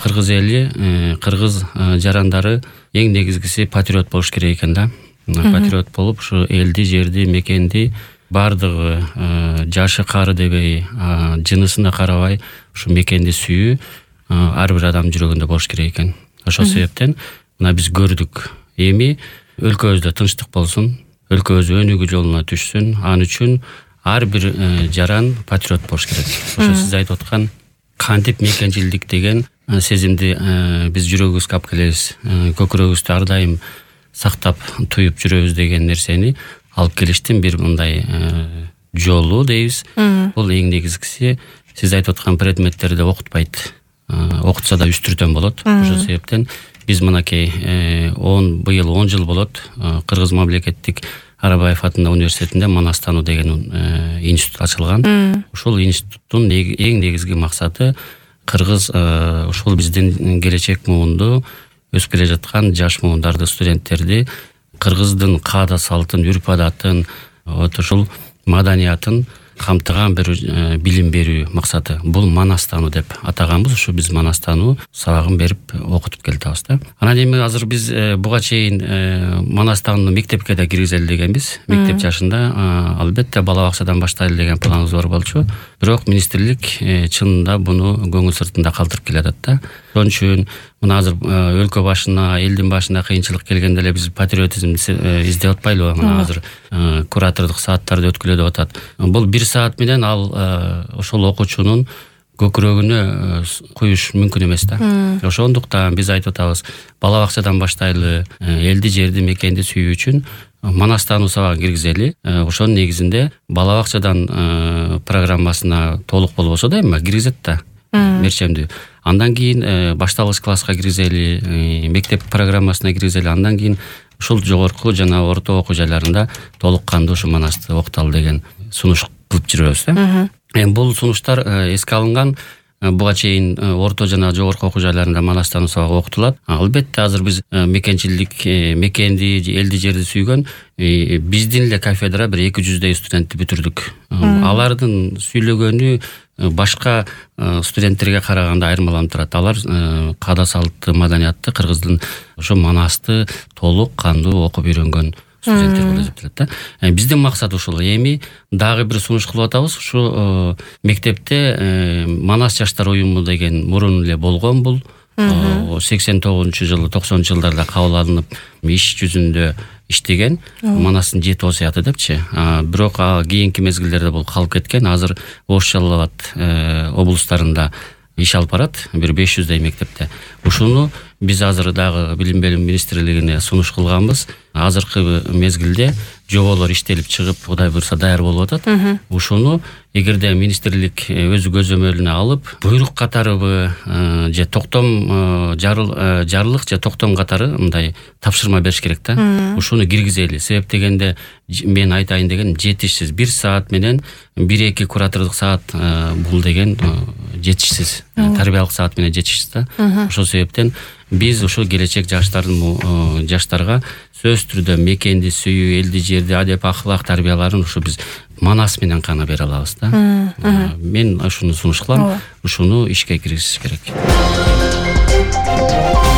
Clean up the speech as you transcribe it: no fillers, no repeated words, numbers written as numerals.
кыргыз эли, кыргыз жарандары эң негизгиси патриот болуш керек экен да. Патриот болуп, ушу элди, жерди, мекенди бардыгы жашы кары дебей, жынысына карабай, ушу мекенди сүйүү ар бир адам жүрөгүндө болуш керек экен. Ошол себептен мына биз көрдүк. Эми өлкөбүздө тынчтык болсун, өлкөбүз өнүгүү жолуна түшсүн. Ал үчүн ар бир жаран патриот болуш керек. Ошо сиз айтып аткан кантип мекенчилдик деген сезимди биз жүрөгүбүзгө алып келебиз. Көкүрөгүбүздү ар дайым сактап туюп жүрөбүз деген нерсени алып келиштин бир мындай жолу дейбиз. Бул эң негизгиси сиз айтып аткан предметтерди окутпайт. Окутса да үстүртөн болот. Ошол себептен биз мынакей быйыл 10 жыл болот Кыргыз мамлекеттик Арабаев атындагы университетинде Манастануу деген институт ачылган. Ушул институттун эң негизги максаты кыргыз ушул биздин келечек муунду өсүп келе жаткан жаш муундарды, студенттерди кыргыздын каада салтын, үрп адатын, ушул маданиятын камтыган бир билим берүү максаты. Бул Манастануу деп атаганбыз. Ушу биз Манастануу сабагын берип окутуп келатабыз да. Анан эми азыр биз буга чейин Манастанууну мектепке да киргизели дегенбиз. Мектеп жашында албетте бала бакчадан баштайлы деген планыбыз бар болчу. Бирок министрлик чынында буну көңүл сыртында калтырып келатат да. Ошон үчүн мына азыр өлкө башына, элдин башына кыйынчылык келгенде эле биз патриотизмди издеп атпайлыбы? Мына азыр куратордук сааттарды өткүлө деп атат. Бул 1 саат менен ал ошол окуучунун көкүрөгүнө куюш мүмкүн эмес да. Ошондуктан биз айтып атабыз, бала бакчадан баштайлы, элди, жерди, мекенди сүйүү үчүн Манастануу сабагын киргизели. Ошонун негизинде бала бакчадан программасына толук болбосо да эми киргизет да. Мерчемдүү. Андан кийин башталгыч класска киргизели, мектеп программасына киргизели, андан кийин ушул жогорку жана орто окуу жайларында толук кандуу ушу Манасты окуталы деген сунуш кылып жүрөбүз да. Бул сунуштар эске алынган. Буга чейин орто жана жогорку окуу жайларында Манастануу сабагы окутулат. Албетте азыр биз мекенчилдик, мекенди, элди, жерди сүйгөн биздин эле кафедра бир 200 студентти бүтүрдүк. Алардын сүйлөгөнү башка студенттерге караганда айырмаланып турат. Алар каада салты, маданиятты, кыргыздын ошо Манасты толук кандуу окуп үйрөнгөн студенттер болуп эсептелет да. Биздин максат ушул. Эми дагы бир сунуш кылып атабыз. Ушу мектепте Манас жаштар уюму деген мурун эле болгон. Бул 89-жылы, 90-жылдарда кабыл алынып, иш жүзүндө иштеген Манастын 7 осуяты депчи. Бирок кийинки мезгилдерде бул калып кеткен. Азыр Ош Жалал Абад облустарында иш алып барат, бир 500 мектепте. Ушуну биз азыр дагы билим берүү министрлигине сунуш кылганбыз. Азыркы мезгилде жоболор иштелип чыгып, Кудай буйрса даяр болуп атат. Ушуну эгерде министрлик өзү көзөмөлүнө алып, буйрук катарыбы же токтом жарлык же токтом катары мындай тапшырма бериш керек да. Ушуну киргизели. Себеп дегенде мен айтайын деген жетишсиз. 1 саат менен 1-2 куратордук саат бул деген жетишсиз. Тарбиялык саат менен жетишсиз да. Ошол себептен биз ушул келечек жаштарга сөз түрдө мекенди сүйүү, элди, жерди, адеп, ахлак тарбияларын ушу биз Манас менен гана бере алабыз да. Мен ушуну сунуш кылам, ушуну ишке киргизиш керек.